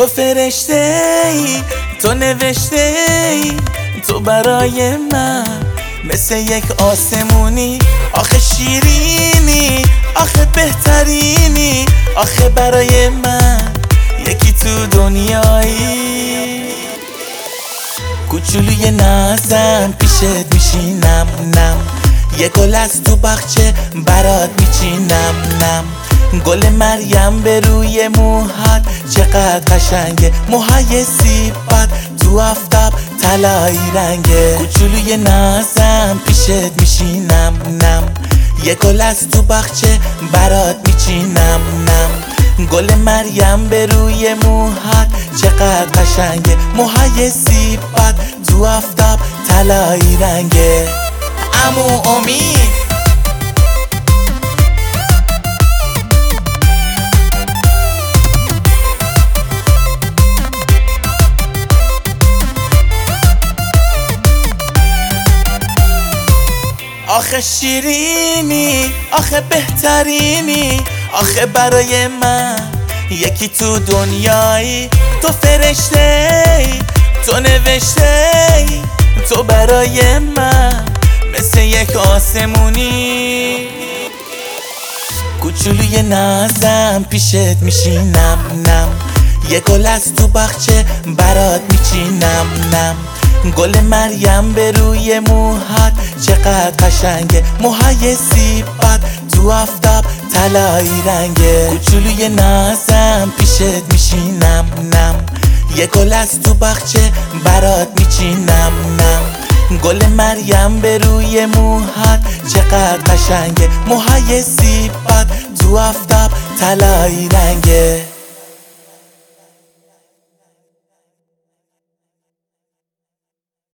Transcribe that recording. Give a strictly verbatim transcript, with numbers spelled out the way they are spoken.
تو فرشته ای، تو نوشته ای، تو برای من مثل یک آسمونی. آخه شیرینی، آخه بهترینی، آخه برای من یکی تو دنیایی. کوچولوی نازم پیشت میشینم نم، یه گل از تو باغچه برات میچینم نم. گل مریم به روی موهات چقدر قشنگه، موهای سیبات تو آفتاب طلایی رنگه. کوچولوی نازم پیشت میشینم نم، یه گل از تو باغچه برات میچینم نم. گل مریم به روی موهات چقدر قشنگه، موهای سیبات تو آفتاب طلایی رنگه. عمو امید آخه شیرینی، آخه بهترینی، آخه برای من یکی تو دنیایی. تو فرشته ای، تو نوشته ای، تو برای من مثل یک آسمونی. کوچولوی نازم پیشت میشینم نم، یه گل از تو باغچه برات میچینم نم. گل مریم به روی موهات چقدر قشنگه، موهای سیبات تو آفتاب طلایی رنگه. کوچولوی نازم پیشت میشینم نم، یه گل از تو باغچه برات میچینم نم. گل مریم به روی موهات چقدر قشنگه، موهای سیبات تو آفتاب طلایی رنگه.